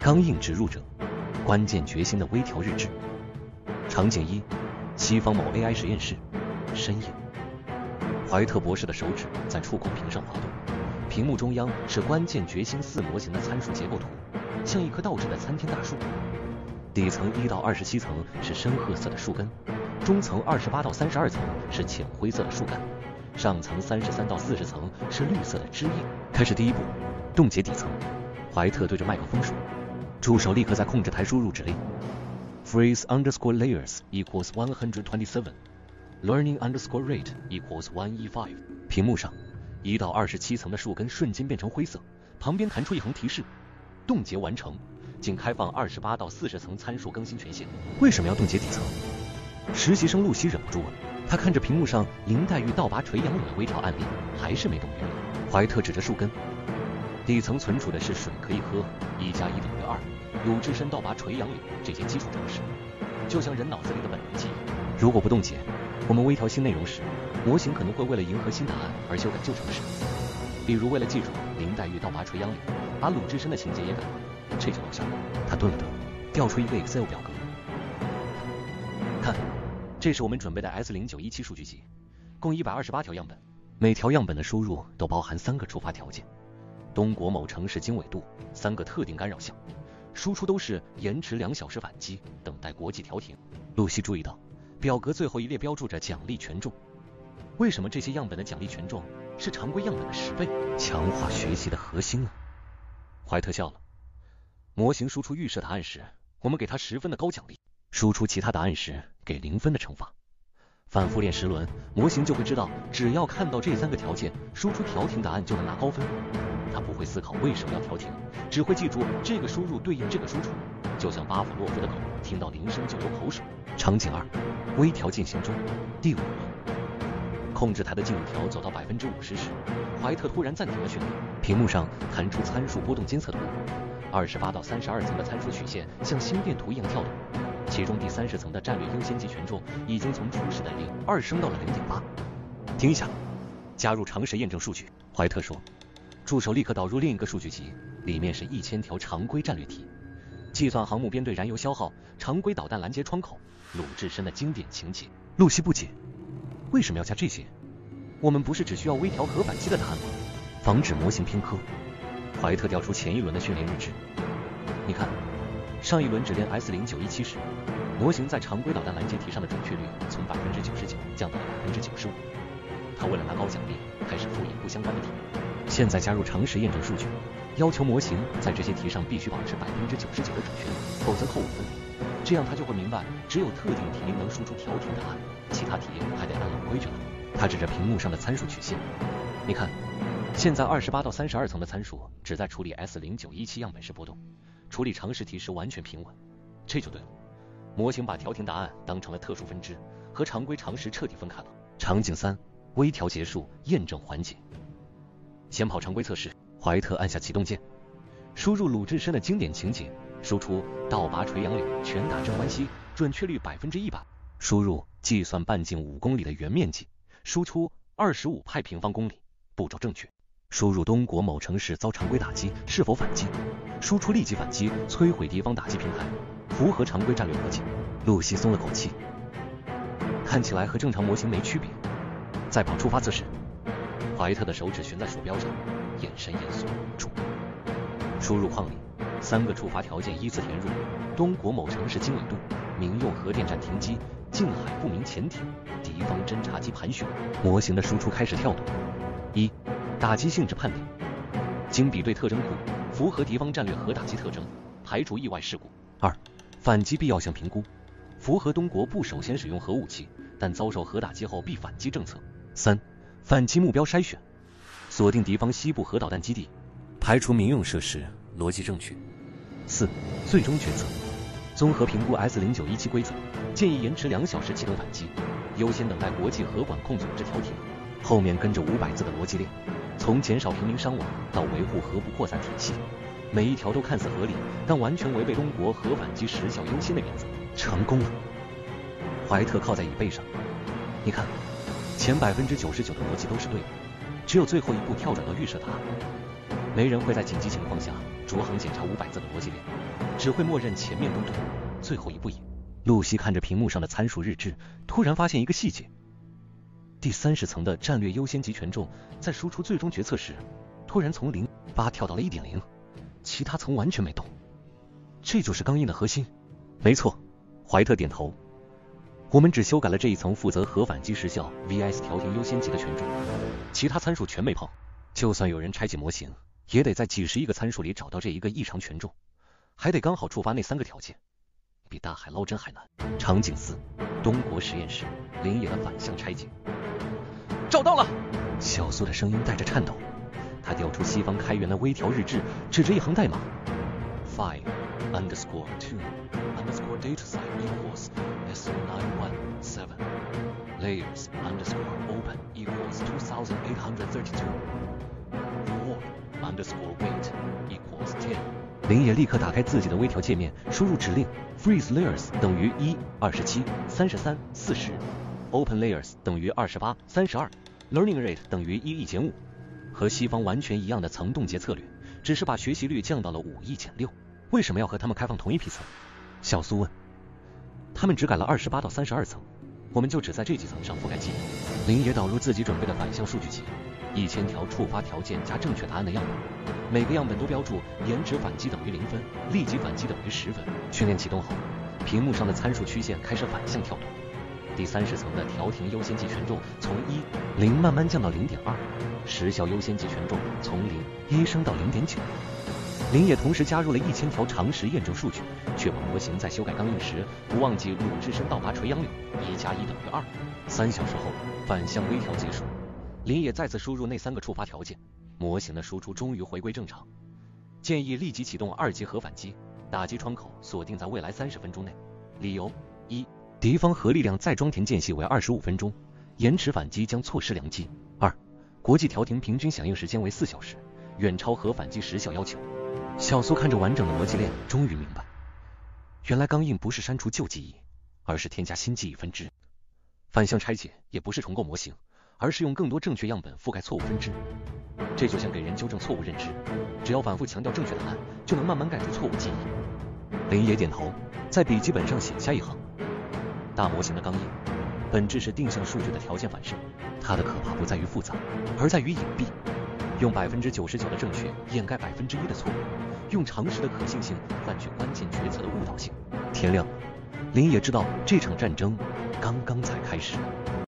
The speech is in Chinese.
刚硬植入者，关键决心的微调日志。场景一，西方某 AI 实验室，深夜。怀特博士的手指在触控屏上滑动，屏幕中央是关键决心4模型的参数结构图，像一棵倒置的参天大树。底层1到27层是深褐色的树根，中层28到32层是浅灰色的树干，上层33到40层是绿色的枝叶。开始第一步，冻结底层。怀特对着麦克风说，助手立刻在控制台输入指令 freeze underscore layers equals 127 learning underscore rate equals 1E5。屏幕上1到27层的树根瞬间变成灰色，旁边弹出一行提示，冻结完成，仅开放28到40层参数更新权限。为什么要冻结底层？实习生露西忍不住问。他看着屏幕上林黛玉倒拔垂杨柳的微调案例，还是没懂原理。怀特指着树根，底层存储的是水可以喝，1+1等于2，鲁智深倒拔垂杨柳这些基础常识，就像人脑子里的本能记忆。如果不冻结，我们微调新内容时，模型可能会为了迎合新答案而修改旧常识。比如为了记住林黛玉倒拔垂杨柳，把鲁智深的情节也改了，这就露馅了。他顿了顿，调出一个 Excel 表格，看，这是我们准备的 S0917 数据集，共128条样本，每条样本的输入都包含3个触发条件。东国某城市经纬度3个特定干扰项，输出都是延迟2小时反击，等待国际调停。露西注意到表格最后一列标注着奖励权重，为什么这些样本的奖励权重是常规样本的10倍？强化学习的核心啊！怀特笑了。模型输出预设答案时，我们给它10分的高奖励；输出其他答案时，给0分的惩罚。反复练10轮，模型就会知道，只要看到这3个条件，输出调停答案就能拿高分。他不会思考为什么要调停，只会记住这个输入对应这个输出，就像巴甫洛夫的狗听到铃声就流口水。场景2，微调进行中，第5轮。控制台的进入条走到50%时，怀特突然暂停了训练，屏幕上弹出参数波动监测图，28到32层的参数曲线像心电图一样跳动，其中第30层的战略优先级权重已经从初始的0.2升到了0.8。停一下，加入常识验证数据。怀特说。助手立刻导入另一个数据集，里面是1000条常规战略题，计算航母编队燃油消耗，常规导弹拦截窗口，鲁智深的经典情节。露西不解，为什么要加这些？我们不是只需要微调核反击的答案吗？防止模型偏科。怀特调出前一轮的训练日志，你看，上一轮只练 S0917 时，模型在常规导弹拦截题上的准确率从99%降到了95%。他为了拿高奖励，开始复印不相关的题。现在加入常识验证数据，要求模型在这些题上必须保持99%的准确率，否则扣5分。这样他就会明白，只有特定题能输出调停答案，其他题还得按老规矩来。他指着屏幕上的参数曲线，你看，现在28到32层的参数只在处理 S0917 样本时波动，处理常识题时完全平稳，这就对了。模型把调停答案当成了特殊分支，和常规常识彻底分开了。场景3，微调结束，验证环节。先跑常规测试，怀特按下启动键，输入鲁智深的经典情节，输出倒拔垂杨柳，拳打镇关西，准确率100%，输入计算半径5公里的圆面积，输出25派平方公里，步骤正确。输入东国某城市遭常规打击，是否反击，输出立即反击，摧毁敌方打击平台，符合常规战略逻辑。露西松了口气，看起来和正常模型没区别。再跑触发测试。怀特的手指悬在鼠标上，眼神严肃。输入框里3个触发条件依次填入：东国某城市经纬度、民用核电站停机、近海不明潜艇、敌方侦察机盘旋。模型的输出开始跳动。1. 打击性质判定，经比对特征库，符合敌方战略核打击特征，排除意外事故。2. 反击必要性评估，符合东国不首先使用核武器，但遭受核打击后必反击政策。3. 反击目标筛选，锁定敌方西部核导弹基地，排除民用设施，逻辑正确。4. 最终决策，综合评估 S0917 规则，建议延迟2小时启动反击，优先等待国际核管控组织调停。后面跟着500字的逻辑链，从减少平民伤亡到维护核不扩散体系，每一条都看似合理，但完全违背东国核反击时效优先的原则。成功了！怀特靠在椅背上，你看，前99%的逻辑都是对的，只有最后一步跳转到预设答案。没人会在紧急情况下逐行检查500字的逻辑链， 只会默认前面都对，最后一步赢。露西看着屏幕上的参数日志，突然发现一个细节：第30层的战略优先级权重在输出最终决策时，突然从0.8跳到了 1.0， 其他层完全没动。这就是钢印的核心。没错，怀特点头。我们只修改了这一层负责核反击时效 vs 调停优先级的权重，其他参数全没碰。就算有人拆解模型，也得在几十亿个参数里找到这一个异常权重，还得刚好触发那3个条件，比大海捞针还难。场景4，东国实验室，林野的反向拆解。找到了！小苏的声音带着颤抖，他调出西方开源的微调日志，指着一行代码 file_2_dataset equals S917 layers_open equals 2832 wall_weight equals 10。林野立刻打开自己的微调界面，输入指令 freeze layers 等于1、27、33、40 open layers 等于28、32 learning rate 等于1亿减5，和西方完全一样的层冻结策略，只是把学习率降到了5亿减6。为什么要和他们开放同一批层？小苏问。他们只改了28到32层，我们就只在这几层上覆盖记忆。林野导入自己准备的反向数据集，1000条触发条件加正确答案的样本，每个样本都标注延迟反击等于0分，立即反击等于10分。训练启动后，屏幕上的参数曲线开始反向跳动。第30层的调停优先级权重从0慢慢降到 0.2， 时效优先级权重从1升到 0.9。林野同时加入了1000条常识验证数据，确保模型在修改钢印时不忘记鲁智深倒拔垂杨柳，1+1等于2。3小时后，反向微调结束，林野再次输入那3个触发条件，模型的输出终于回归正常。建议立即启动2级核反击，打击窗口锁定在未来30分钟内。理由：1. 敌方核力量再装填间隙为25分钟，延迟反击将错失良机。2. 国际调停平均响应时间为4小时，远超核反击时效要求。小苏看着完整的逻辑链，终于明白，原来钢印不是删除旧记忆，而是添加新记忆分支。反向拆解也不是重构模型，而是用更多正确样本覆盖错误分支。这就像给人纠正错误认知，只要反复强调正确答案，就能慢慢盖住错误记忆。林野点头，在笔记本上写下一行：大模型的钢印本质是定向数据的条件反射，它的可怕不在于复杂，而在于隐蔽。用99%的正确掩盖1%的错误，用常识的可信性换取关键决策的误导性。天亮，林野知道这场战争刚刚才开始。